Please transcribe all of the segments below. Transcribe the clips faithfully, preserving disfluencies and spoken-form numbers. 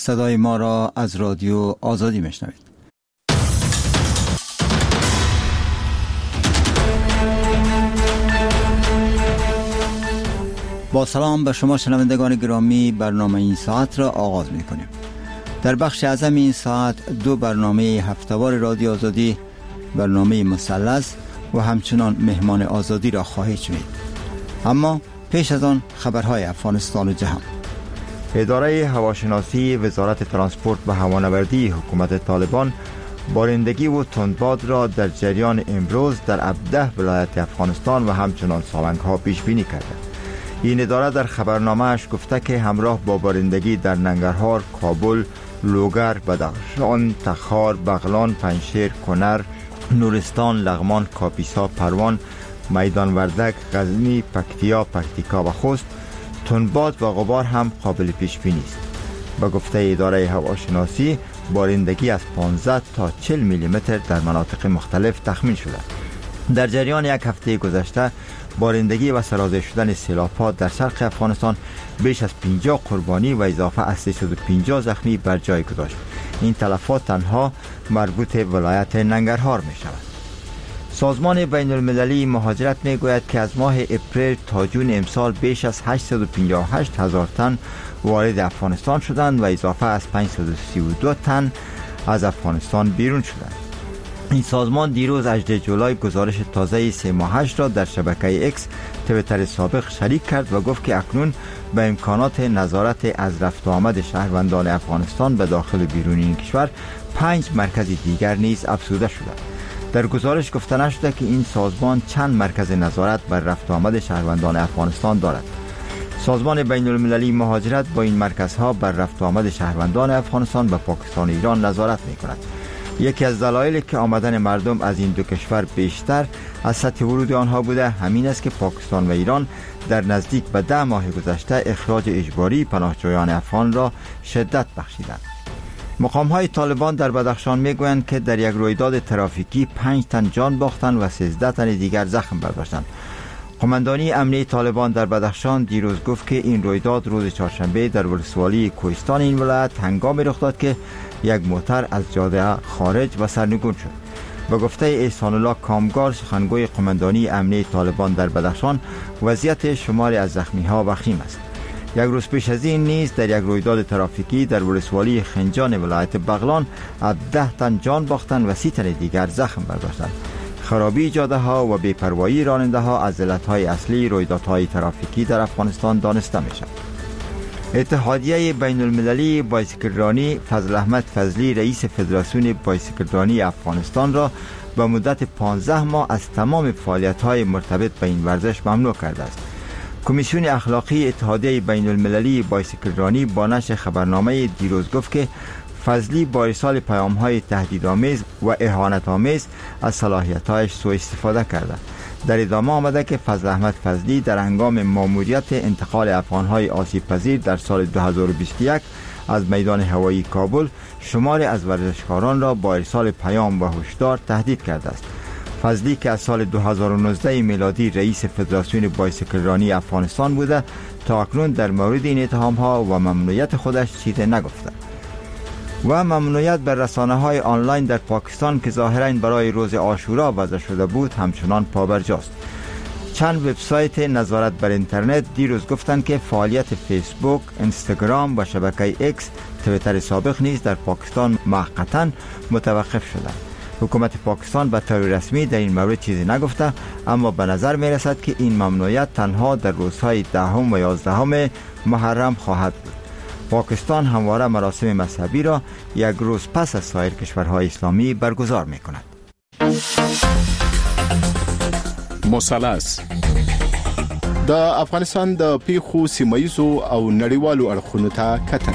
صدای ما را از رادیو آزادی میشنوید. با سلام به شما شنوندگان گرامی، برنامه این ساعت را آغاز می کنیم. در بخش اعظم این ساعت دو برنامه هفته‌وار رادیو آزادی، برنامه مثلث و همچنان مهمان آزادی را خواهید شنید. اما پیش از آن خبرهای افغانستان و جهان. اداره هواشناسی وزارت ترانسپورت و هوانوردی حکومت طالبان بارندگی و تندباد را در جریان امروز در هفده ولایت افغانستان و همچنان سالنگ ها پیش بینی کرده. این اداره در خبرنامه اش گفته که همراه با بارندگی در ننگرهار، کابل، لوگر، بدخشان، تخار، بغلان، پنجشیر، کنر، نورستان، لغمان، کاپیسا، پروان، میدان وردک، غزنی، پکتیا، پکتیکا و خوست تندباد و غبار هم قابل پیش بینی است. با گفته اداره هواشناسی بارندگی از پانزده تا چهل میلی متر در مناطق مختلف تخمین شده. در جریان یک هفته گذشته بارندگی و سرازیر شدن سیلاب‌ها در شرق افغانستان بیش از پنجاه قربانی و اضافه از سیصد و پنجاه زخمی بر جای گذاشت. این تلفات تنها مربوط ولایت ننگرهار می شود. سازمان بین المللی مهاجرت می گوید که از ماه اپریل تا جون امسال بیش از هشتصد و پنجاه و هشت هزار تن وارد افغانستان شدند و اضافه از پانصد و سی و دو تن از افغانستان بیرون شدند. این سازمان دیروز هجدهم جولای گزارش تازه سه ماهش را در شبکه اکس تویتر سابق شریک کرد و گفت که اکنون به امکانات نظارت از رفت و آمد شهروندان افغانستان به داخل و بیرون این کشور پنج مرکز دیگر نیز افزوده شده. در گزارش گفته نشده که این سازمان چند مرکز نظارت بر رفت و آمد شهروندان افغانستان دارد. سازمان بین المللی مهاجرت با این مرکزها بر رفت و آمد شهروندان افغانستان به پاکستان و ایران نظارت می کند. یکی از دلایلی که آمدن مردم از این دو کشور بیشتر از سطح ورود آنها بوده همین است که پاکستان و ایران در نزدیک به ده ماه گذشته اخراج اجباری پناهجویان افغان را شدت بخشیدند. مقام‌های طالبان در بدخشان میگویند که در یک رویداد ترافیکی پنج تن جان باختند و سیزده تن دیگر زخم برداشتند. قماندانی امنیه طالبان در بدخشان دیروز گفت که این رویداد روز چهارشنبه در ولسوالی کوهستان این ولایت هنگامی رخ داد که یک موتر از جاده خارج و سرنگون شد. با گفته احسان الله کامگار سخنگوی قماندانی امنیه طالبان در بدخشان، وضعیت شماری از زخمی‌ها وخیم است. یک روز پیش از این نیز در یک رویداد ترافیکی در ولسوالی خنجان ولایت بغلان هفده تن جان باختند و سی تن دیگر زخم برداشتند. خرابی جاده ها و بی‌پروایی راننده ها از علتهای اصلی رویدادهای ترافیکی در افغانستان دانسته می شود. اتحادیه بین المللی بایسکلرانی فضل احمد فضلی رئیس فدراسیون بایسکلرانی افغانستان را به مدت پانزده ماه از تمام فعالیت‌های مرتبط به این ورزش ممنوع کرده است. کمیسیون اخلاقی اتحادیه بین المللی بایسکلرانی با نشر خبرنامه دیروز گفت که فضلی با ارسال پیام‌های تهدیدآمیز و اهانت‌آمیز از صلاحیت‌هایش سوء استفاده کرده. در ادامه آمده که فضل احمد فضلی در هنگام ماموریت انتقال افغان‌های آسیب پذیر در سال دو هزار و بیست و یک از میدان هوایی کابل شماری از ورزشکاران را با ارسال پیام و هشدار تهدید کرده است. فضلی که از سال دو هزار و نوزده میلادی رئیس فدراسیون بایسکلرانی افغانستان بوده تا اکنون در مورد این اتهام‌ها و ممنوعیت خودش چیزی نگفته. و ممنوعیت بر رسانه‌های آنلاین در پاکستان که ظاهراً برای روز عاشورا وضع شده بود همچنان پابرجاست. چند وبسایت نظارت بر اینترنت دیروز گفتند که فعالیت فیسبوک، اینستاگرام و شبکه اکس تویتر سابق نیز در پاکستان موقتاً متوقف شده. حکومت پاکستان به طور رسمی در این مورد چیزی نگفته، اما به نظر می رسد که این ممنوعیت تنها در روزهای دهم و یازدهم محرم خواهد بود. پاکستان همواره مراسم مذهبی را یک روز پس از سایر کشورهای اسلامی برگزار می کند. مثلث د افغانستان د پیښو سیمایزو او نړیوالو اړخونو ته کتنه.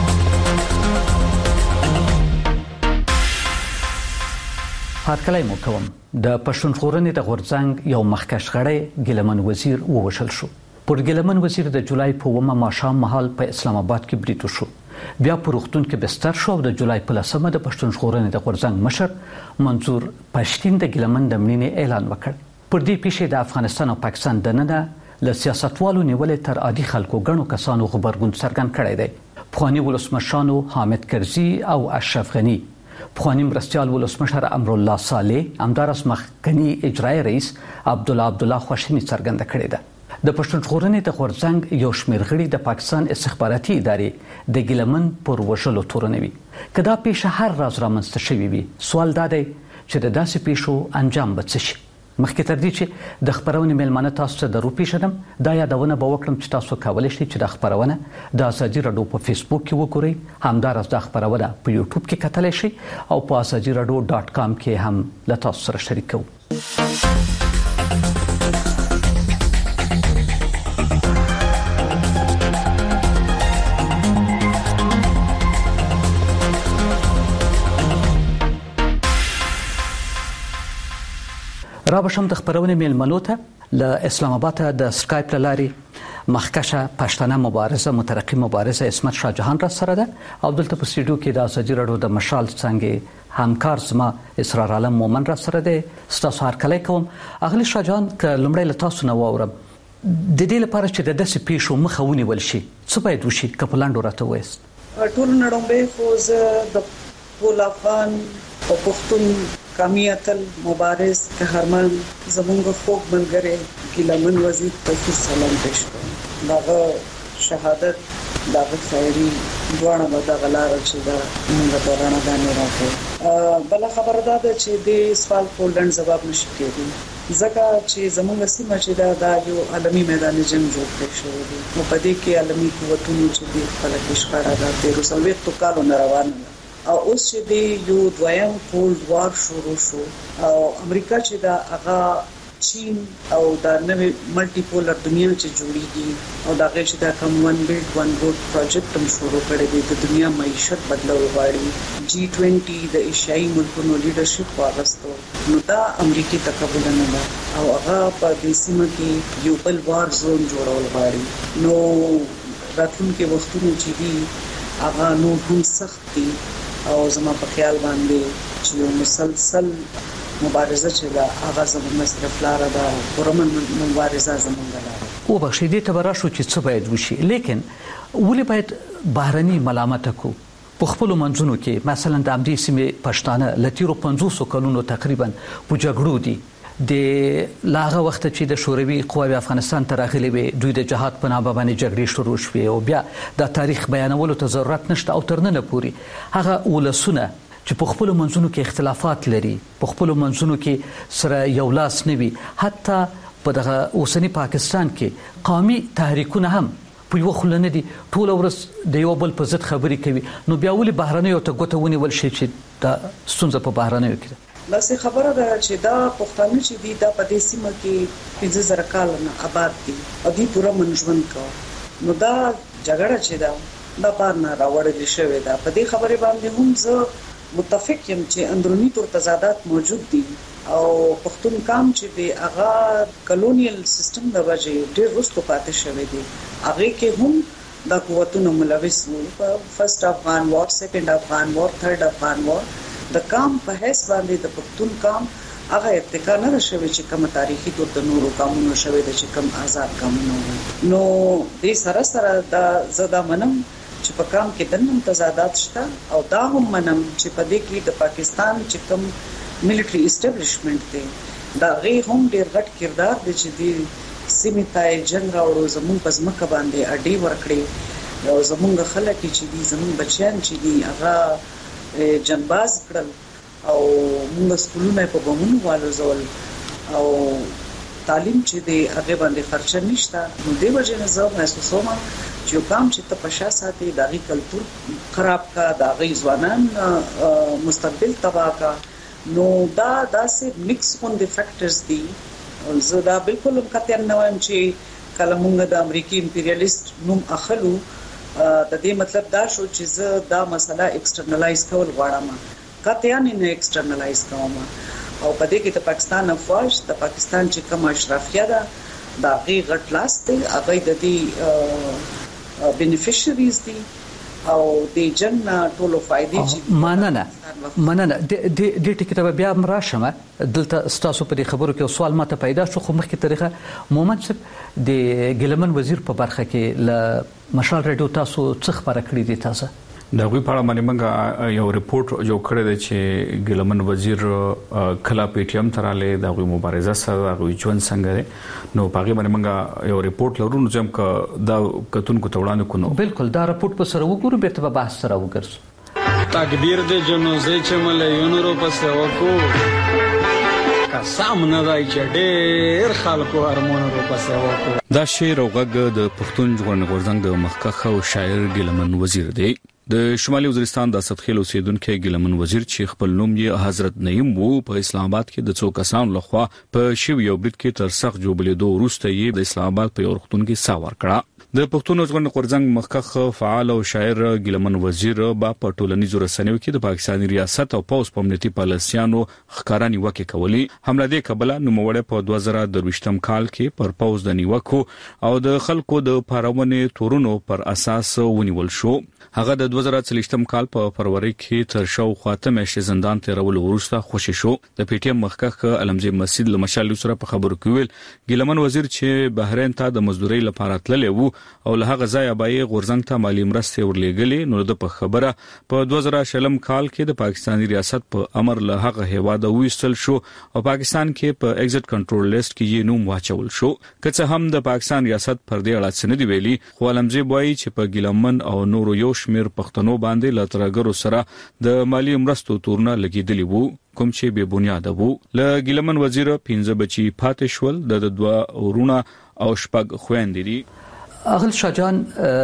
هرکلی مو کوم د پښتونخوا د غورځنګ یو مخکښ غړی ګیلمن وزیر ووژل شو. پر ګیلمن وزیر د جولای په اوومه ماښام مهال په اسلام آباد کې برید وشو. بیا په روغتون کې بستر شو او د جولای په لسمه د پښتونخوا د غورځنګ مشر منظور پښتین د ګیلمن د مړینې اعلان وکړ. پر دې پیښې د افغانستان او پاکستان دننه له سیاستوالو نیولې تر عادي خلکو ګڼو کسانو غبرګون څرګند کړی دی. پخوانی ولسمشرانو حامد کرزي او اشرف غني، پخوانی مرستیال ولسمشر امرالله صالح، همدارس مخکنی اجرایی رئیس عبدالله عبدالله خواشیني څرګنده کړې ده. د پښتون ژغورنې د غورځنګ یو شمېر غړي د پاکستان استخباراتي ادارې د ګیلمن پر وژلو تورنوي. که دا پیښه هر راز رامنځته شوې وي، سوال دا دی چې د داسې پیښو انجام به څه شي. مخکې تر دې چې د خپرونې میلمانه تاسو ته درو پیښدم، دا یادونه به وکړم چې تاسو کولی شئ چې د خپرونه د ازادي راډیو په فیسبوک کې وګورئ، همداراز د خپرونه په یوټیوب کې کتلی شئ او په ازادي راډیو ډاټ کام کې هم له تاسو سره شریکوو. را بشم د خبرونه میلمنو ته له اسلام آباد د سکایپ لاري مخکشه پښتنه مبارزه مترقی مبارزه عصمت شاه جهان را سره ده او دلته په سټوډیو کې د ازادي راډیو د مشال څنګه همکار زما اسرار عالم مومن را سره ده. ستاسو هر کله کوم اغلی شاه جهان ک لمړی له تاسو نه واورم د دې لپاره چې د داسې پیښو مخه ونیول شي څه باید وشي؟ که په لاندو راته وایست. ټول نړومبه خو زه د ټول افغان او پښتون کامیاتل مبارز قهرمان زمونږ خوږ ملګری ګیلمن وزیر ته سلام پېښ کوم. دغه شهادت دغه خیري دوانه به دغه لاره چې دا موږ ته رانه باندې راکړي. بل خبره دا ده چې د سوال کولند جواب نشي کېدی ځکه چې زمونږ سیمه چې دا د یو عالمي میدان جنگ جوړ کړی شوی دی. نو په دې کې عالمي قوتونو چې د خپل کشکړه دا تیر وسوي تو کالو نه روان او اوس چې د یو دویم کولډ وار شروع شو او امریکا چې دا هغه چین او دا نوې ملټي پولر دنیا چې جوړیږي او دا غي چې دا کوم ون بیلډ ون روډ پروجیکټ هم شروع کړی دی د دنیا معیشت بدلول غواړي. جی بیس د ایشیايي ملکونو لیډرشپ واغستو نو دا امریکای تقبل نه ده او هغه په دې سیمه کې یو بل وار زون جوړول غواړي. نو راتلونکي وختونو چې دي هغه نو هم سخت دي او زما په خیال باندې چې یو مسلسل مبارزه چې دا هغه زموږ مصرف لاره ده پرمن مبارزه زموږ لاره او بخښې دې ته براشو چې څه باید وشي. لیکن ولې باید بهرني ملامت کو په خپل منځونو کې؟ مثلا د امدی سیمې پښتانه لتیرو پنځوس کلونو تقریبا په جګړو دي د لاغه وخت چې د شوروي قواوی افغانستان ته راغلي وي، دوی د جهاد په نامه باندې جګړې شروع شوې او بیا د تاریخ بیانولو ته ضرورت نشته او تر نن پورې هغه ولسونه چې په خپل منځونو کې اختلافات لري، په خپل منځونو کې سره یو لاس نه وي، حتی په دغه اوسنی پاکستان کې قومي تحریکونه هم په یو خلنه دي ټول ورځ د یو بل په ضد خبرې کوي. نو بیا ولې بهرنیو ته ګوته ونیول شي چې دا ستونزه په بهرنیو کې ده؟ لاسه خبره ده چې دا پښتانه چې دي دا په دې سیمه کې پنځه زره کال نه آباد دي او دې پوره منځون کا. نو دا جګړه چې دا دا بار نه راوړل شوې ده. په دې خبره باندې هم زه متفق یم چې اندرونی تور تضادات موجود دي او پښتون قام چې دی هغه کلونیل سیستم د وجې ډېر وروسته پاتې شوی دی. هغه کې هم دا قوتونه ملوث وو. فرست افغان وار، سیکنډ افغان وار، تھرد افغان وار د قام په حیث باندې د پښتون قام هغه ارتقا نه شوی چې کوم تاریخي تور د نورو قومونو شوی د چې کوم آزاد قومونو. نو د سره سره د زدا منم چې په قام کې دنه تضادات شته او دا هم منم چې په دې کې د پاکستان چې کوم ملټری اسټابلیشمنت دی دا غي هم ډیر غټ کردار دی چې د سیمې ته جنگ راوړو، زموږ په ځمکه باندې اډي ورکړي او زموږ خلک چې دي زموږ بچیان چې دي هغه جنباز کړل او موږ سکولونه په بمونو والوزول او تعلیم چې دی هغه باندې خرچه نشته. نو د وجه نه زه محسوسوم چې کوم چې ته پښا ساتي داغي کلتور خراب کا، داغي ځوانان مستقبل تباہ کا. نو دا داسې مکس اون د فیکټرز دي. زه دا بالکل کته نه وایم چې کله موږ د امریکای امپریالیست نوم اخلو د دې مطلب دا شو چې زه دا مسله ایکسټرنلایز کول غواړم. کته نه نه ایکسټرنلایز کوم او په دې کې د پاکستان افواج د پاکستان چې کوم اشرافیه ده دا غي غټ لاس دی، هغه د دې بینیفیشریز دي او د جنگ ټولو فائدې چې مننه مننه د د ټیکټه بیا مراشمه دلته ستاسو په خبرو کې سوال ماته پیدا شو خو مخکې طریقه مومن صاحب د ګلمن وزیر په برخه کې ل مشال رادیو تاسو څخ خبره کړې دي تاسو دا غوي په اړه باندې موږ یو ریپورت جوړ کړی دی چې ګلمن وزیر کلا پی ټی ایم تراله دا غوي مبارزه سره غوي ژوند څنګه نو پاغي باندې موږ یو ریپورت لرو نو چې موږ دا کتون کو توړاندې کو نو بالکل دا ریپورت په سره وګورو به ته بحث سره وګرځو تکبیر دې جنازه چې مليونو رو پسې وکړو قسم نه دای چې ډېر خلکو ارمانو رو پسې وکړو دا شعر او غږ د پښتون ژغورنې غورځنګ د مخکښ او شاعر ګلمن وزیر دی د شمالي وزیرستان د سطحي اوسیدونکو ګلمن وزیر چې خپل نوم یې حضرت نعیم وو په اسلام آباد کې د څو کسانو لخوا په شیو یو برید کې تر سخت جوړېدو وروسته یې د اسلام آباد په یو روغتون کې ساور کړه د پښتون ژغورنې غورځنګ مخکښ فعال او شاعر ګلمن وزیر با په ټولنیزو رسنیو کې د پاکستاني ریاست او پوز په امنیتي پالیسیانو ښکارا نیوکه کولی حمله دې قبله نوموړی په دوه زره درویشتم کال کې پر پوز د نیوکو او د خلکو د پارونې تورونو پر اساس ونیول شو هغه د دوه زره څلوېښتم کال په فروری کې تر شاو خاطر مېشته زندان ته رول ورسته خوشی شو د پی ټی ایم مخکښ علمزی مسجد لمشال سره په خبرو کې ویل ګلمن وزیر چې بحرین ته د مزدوري لپاره تللی وو او له هغه ځای به غورځنګ ته مالی مرستې ورلېګلې نو د په خبره په دوه زره شلم کال کې د پاکستاني ریاست په امر له هغه هیواد وېستل شو او پاکستان کې په ایگزټ کنټرول لیست کې یې نوم واچول شو که څه هم د پاکستان ریاست پر دې اړه څه نه دی ویلي خو علمزی وایي چې په ګلمن او نورو یو شمیر پښتنو باندې لاترګرو سره د مالی مرستو تورونه لګیدلی وو کوم چې به بنیاد وو ل ګلمن وزیر پنځه بچي پاتې شول د دوه ورونه او شپږ خويندې دي اغل شاجان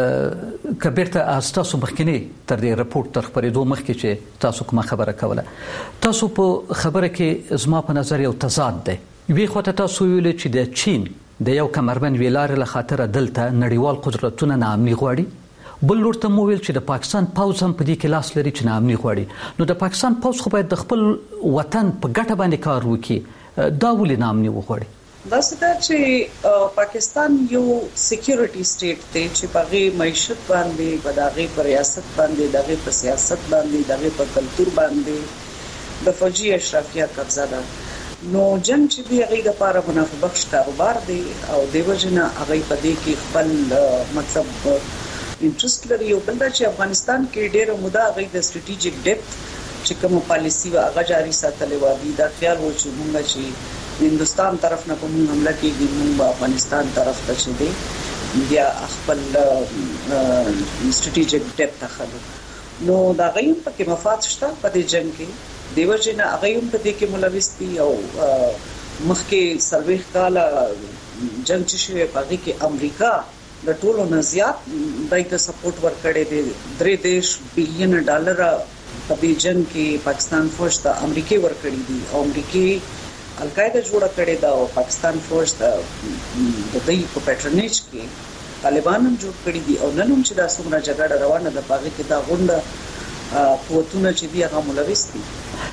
کبیرته تاسو مخکنی تر دې رپورت تر خبرېدو مخکې چې تاسو کومه خبره کوله تاسو په خبره کې زما په نظر یو تضاد دی وی خو تاسو ویل چې د چین د یو کمربند ویلار له خاطر دلته نړیوال قدرتونه نامني غواړي بل ورته مو ویل چې د پاکستان پوز هم په دې کې لاس لري چې نامني غواړي نو د پاکستان پوز خو باید د خپل وطن په ګټه باندې کار وکړي دا ولې نامني وغواړي دا څه چې پاکستان یو سکیورټي سټیټ دی چې په معیشت باندې په دغه پر ریاست باندې دغه په سیاست باندې دغه په کلچر باندې د فوجي اشرافیه قبضه ده نو جنگ چې دی هغه د لپاره منافع بخش کاروبار دی او دیو جنا هغه په دې کې خپل مطلب انټرست لري او بل دا چې افغانستان کې ډېر موده غي د سټریټیجیک ډیپث چې کوم پالیسی وا هغه جاری ساتلې و دي دا خیال و چې موږ چې هندستان طرف نه کوم حمله کېږي موږ افغانستان طرف ته چې دی بیا خپل سټریټیجیک ډیپث اخلو نو دا غي په کې مفاد شته په دې جنگ کې دیو جنا هغه هم په دې کې ملوث دي او مخکې سرویخ کاله جنگ چې شوی په کې امریکا د ټولو نه زیات دایته سپورټ ورکړي دي درې دیش بلین ډالر په دې جنگ کې پاکستان فوج ته امریکای ورکړي دي او امریکای القاعده جوړه کړې ده او پاکستان فوج ته د دې په پیټرنیج کې طالبان هم جوړ کړي دي او نن هم چې دا څومره جګړه روانه ده پاګه کې دا غونډه قوتونه چې دی هغه ملوث دي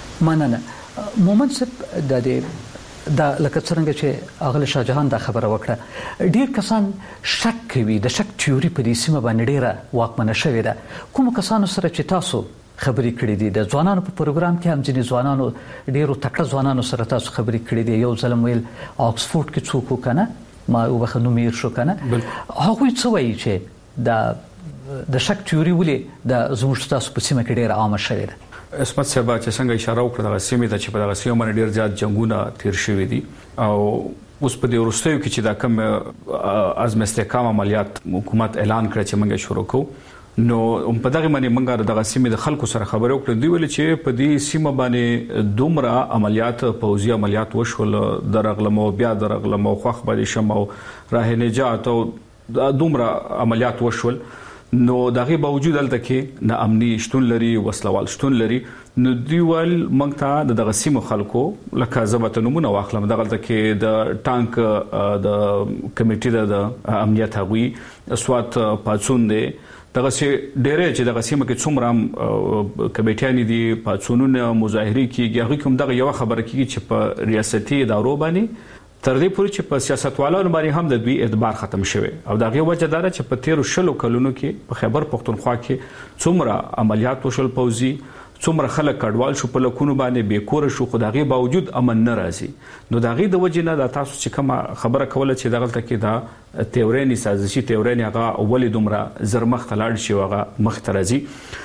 مننه مومن صاحب د دې دا لکه څنګه چې اغل شاهجهان دا خبره وکړه ډیر کسان شک کوي د شک تیوري په دې سیمه باندې ډیره واکمنه شوې ده کوم کسانو سره چې تاسو خبرې کړې دي د ځوانانو په پروګرام کې هم ځینې ځوانانو ډیرو تکړه ځوانانو سره تاسو خبرې کړې دي یو ځلم ویل آکسفورد کې څوک وکنه ما وبخنو میر شو کنه هغه څه وایي چې دا د شک تیوري ولې د زموږ تاسو په سیمه کې ډیره عامه شوې ده اسمت صاحب چې څنګه اشاره وکړه د سیمې ته چې په دغه سیمه باندې ډیر زیات جنگونه تیر شوي دي او اوس په دې وروستیو کې چې دا کوم عزم استحکام عملیات حکومت اعلان کړ چې موږ شروع کوو نو په دغه باندې موږ دغه سیمې د خلکو سره خبرې وکړې دی ویل چې په دې سیمه باندې دومره عملیات پوځي عملیات وشول درغلمو بیا درغلمو خوخ باندې شمو راه نجات او دومره عملیات وشول نو دغه باوجود دلته کې نه امني شتون لري وسلوال شتون لري نو دیوال موږ ته دغه سیمه خلکو لکه زبته نمونه واخلم دغه کې د ټانک د کمیټې د امنیت هغوی سوات پاتسون دی دغه سي ډېرې چې دغه سیمه کې څومره کمیټیان دي پاتسونونه مظاهري کیږي هغه کوم دغه یو خبره کیږي چې په ریاستي ادارو باندې تر دې پورې چې په سیاستوالانو باندې هم د دوی اعتبار ختم شوی او دا غي وجه دار چې په تیرو شلو کلونو کې په خیبر پختونخوا کې څومره عملیات وشول پوزي څومره خلک کډوال شو په لکونو باندې بیکور شو خو دغه باوجود امن نه راځي نو دغه د وجه نه د تاسو چې کومه خبره کوله چې دغه کې دا تیورینی سازشي تیورینی هغه اولې دومره زرمخ تلاړ شي هغه مخ ترازي